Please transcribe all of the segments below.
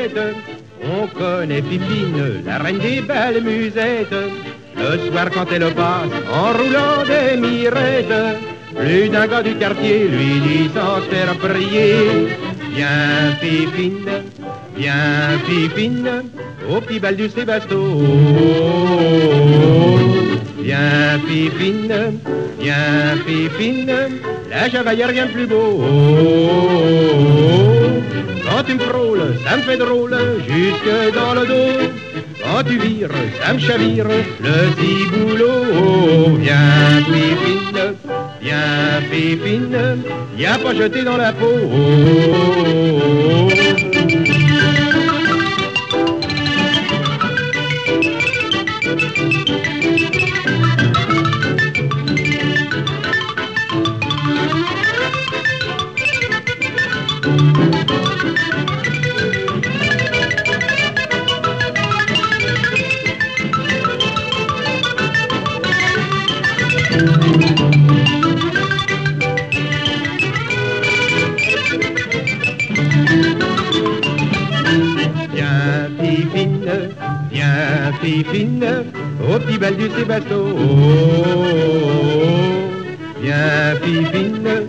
musette. On connaît Fifine, la reine des belles musettes. Le soir quand elle passe, en roulant des mirettes, plus d'un gars du quartier lui dit sans se faire prier: viens Fifine, viens Fifine, au petit bal du Sébasto. Viens Fifine, viens Fifine, la Javaille rien de plus beau. Quand tu me frôles, ça me fait drôle, jusque dans le dos. Quand tu vires, ça me chavire, le ciboulot. Viens Fifine, viens Fifine, y'a pas jeté dans la peau. Viens Fifine, au petit bal du Sébasto. Viens Fifine,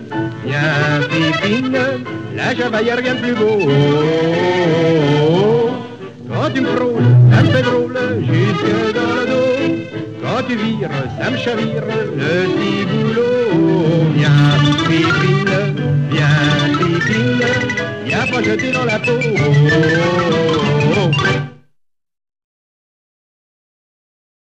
la Javaille rien de plus beau. Quand tu me frôles, ça me fait drôle, jusque dans le dos. Quand tu vires, ça me chavire, le ciboulot. Viens Fifine, y'a pas jeté dans la peau.